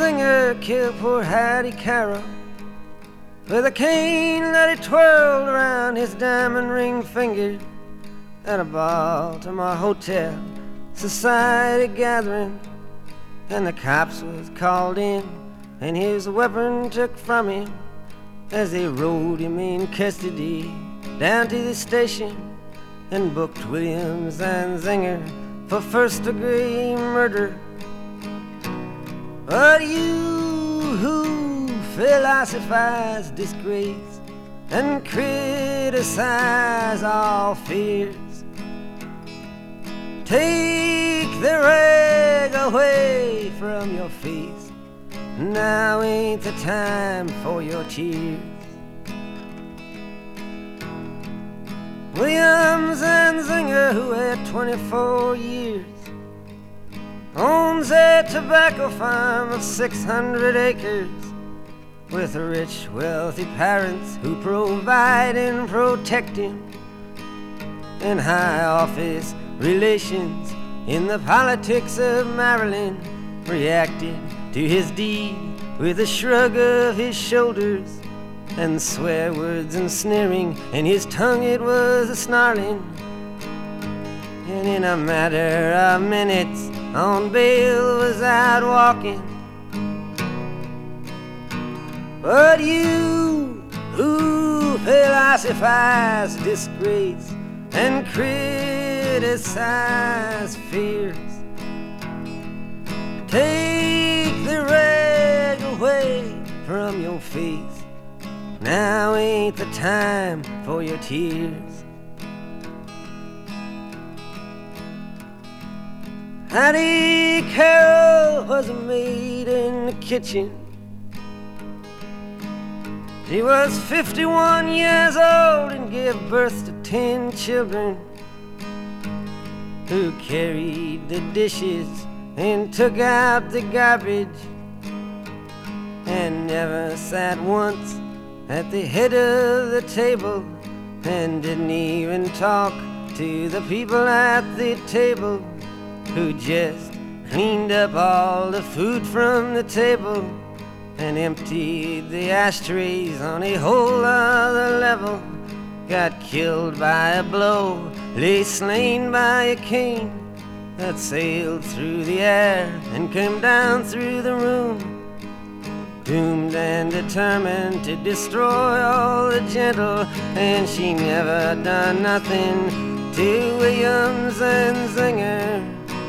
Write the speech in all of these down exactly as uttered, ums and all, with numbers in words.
Zinger killed poor Hattie Carroll with a cane that he twirled around his diamond ring finger at a Baltimore hotel society gathering. And the cops was called in and his weapon took from him as they rode him in custody down to the station and booked Williams and Zinger for first degree murder. But you who philosophize disgrace and criticize all fears, take the rag away from your face. Now ain't the time for your tears. Williams and Zinger, who had twenty-four years, owns a tobacco farm of six hundred acres with rich, wealthy parents who provide and protect him, and high office relations in the politics of Maryland reacted to his deed with a shrug of his shoulders and swear words and sneering, and his tongue it was a snarling. And in a matter of minutes on bail was out walking. But you who philosophize disgrace and criticize fears, take the rag away from your face. Now ain't the time for your tears. Hattie Carroll was a maid in the kitchen. She was fifty-one years old and gave birth to ten children, who carried the dishes and took out the garbage, and never sat once at the head of the table, and didn't even talk to the people at the table, who just cleaned up all the food from the table and emptied the ashtrays on a whole other level. Got killed by a blow, lay slain by a cane that sailed through the air and came down through the room, doomed and determined to destroy all the gentle. And she never done nothing to Williams and Zinger.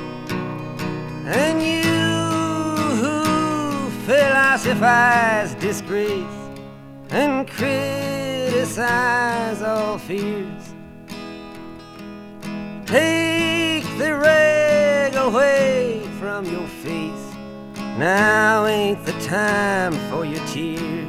And you who philosophize disgrace and criticize all fears, take the rag away from your face. Now ain't the time for your tears.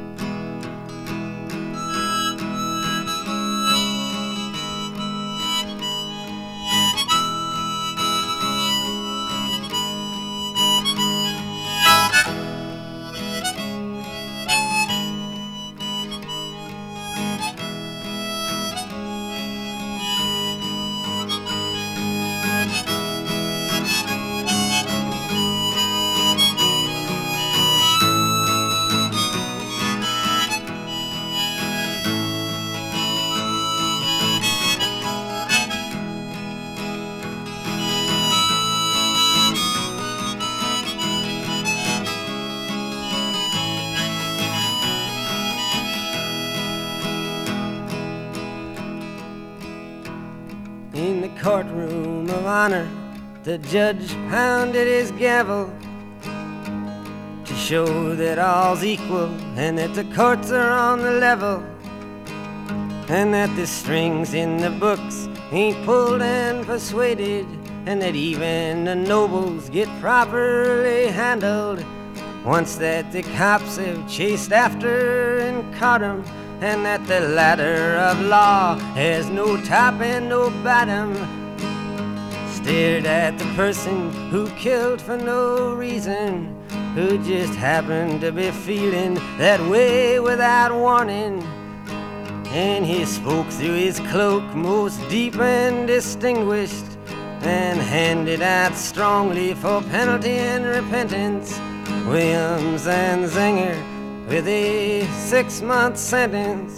In the courtroom of honor, the judge pounded his gavel to show that all's equal and that the courts are on the level, and that the strings in the books ain't pulled and persuaded, and that even the nobles get properly handled once that the cops have chased after and caught 'em, and that the ladder of law has no top and no bottom. Stared at the person who killed for no reason, who just happened to be feeling that way without warning. And he spoke through his cloak most deep and distinguished, and handed out strongly for penalty and repentance, Williams and Zinger with a six-month sentence.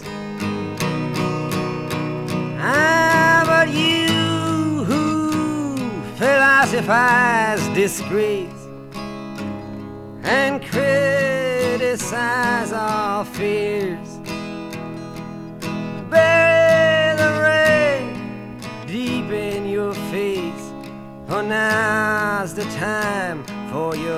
Ah, but you who philosophize disgrace and criticize all fears, bury the rain deep in your face, for now's the time for your